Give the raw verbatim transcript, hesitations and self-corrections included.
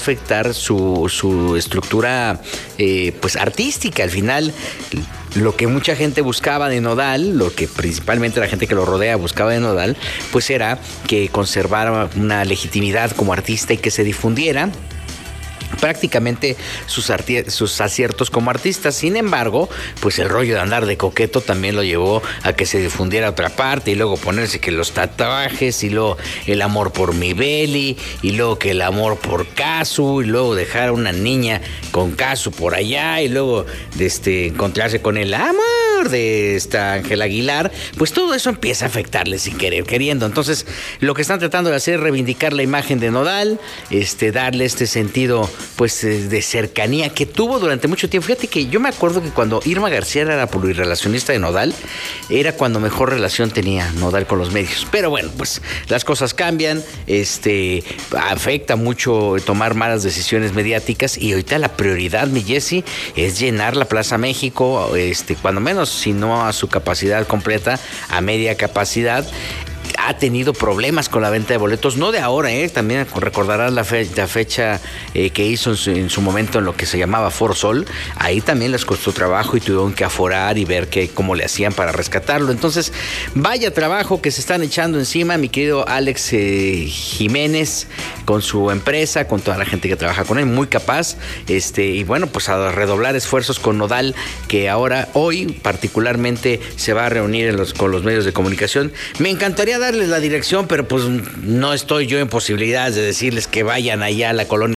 afectar su, su estructura eh, pues artística. Al final, lo que mucha gente buscaba de Nodal, lo que principalmente la gente que lo rodea buscaba de Nodal, pues era que conservara una legitimidad como artista y que se difundiera prácticamente sus, arti- sus aciertos como artista. Sin embargo, pues el rollo de andar de coqueto también lo llevó a que se difundiera otra parte, y luego ponerse que los tatuajes, y luego el amor por mi Beli, y luego que el amor por Casu, y luego dejar a una niña con Casu por allá, y luego de este, encontrarse con el amor de esta Ángela Aguilar. Pues todo eso empieza a afectarle sin querer queriendo. Entonces, lo que están tratando de hacer es reivindicar la imagen de Nodal, este, darle este sentido pues de cercanía que tuvo durante mucho tiempo. Fíjate que yo me acuerdo que cuando Irma García era la pluriracionista de Nodal, era cuando mejor relación tenía Nodal con los medios. Pero bueno, pues las cosas cambian, este, afecta mucho tomar malas decisiones mediáticas, y ahorita la prioridad, mi Jessy, es llenar la Plaza México, este, cuando menos, si no a su capacidad completa, a media capacidad. Ha tenido problemas con la venta de boletos, no de ahora, ¿eh? También recordarás la, fe- la fecha eh, que hizo en su, en su momento en lo que se llamaba Foro Sol. Ahí también les costó trabajo y tuvieron que aforar y ver que, cómo le hacían para rescatarlo. Entonces, vaya trabajo que se están echando encima, mi querido Alex eh, Jiménez, con su empresa, con toda la gente que trabaja con él, muy capaz. Este, y bueno, pues a redoblar esfuerzos con Nodal, que ahora, hoy particularmente, se va a reunir en los, con los medios de comunicación. Me encantaría darles la dirección, pero pues no estoy yo en posibilidades de decirles que vayan allá a la colonia